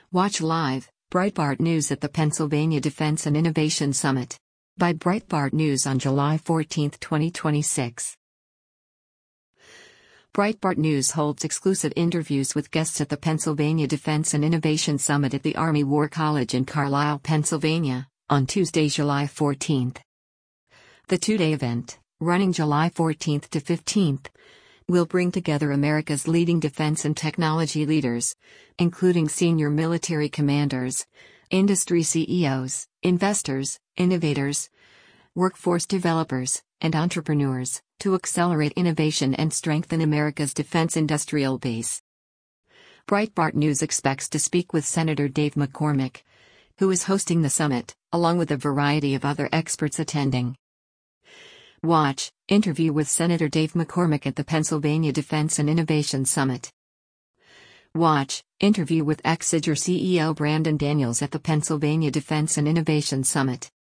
Watch live, Breitbart News at the Pennsylvania Defense and Innovation Summit. By Breitbart News on July 14, 2026. Breitbart News holds exclusive interviews with guests at the Pennsylvania Defense and Innovation Summit at the Army War College in Carlisle, Pennsylvania, on Tuesday, July 14. The two-day event, running July 14 to 15, will bring together America's leading defense and technology leaders, including senior military commanders, industry CEOs, investors, innovators, workforce developers, and entrepreneurs, to accelerate innovation and strengthen America's defense industrial base. Breitbart News expects to speak with Senator Dave McCormick, who is hosting the summit, along with a variety of other experts attending. Watch, interview with Senator Dave McCormick at the Pennsylvania Defense and Innovation Summit. Watch, interview with Exeger CEO Brandon Daniels at the Pennsylvania Defense and Innovation Summit.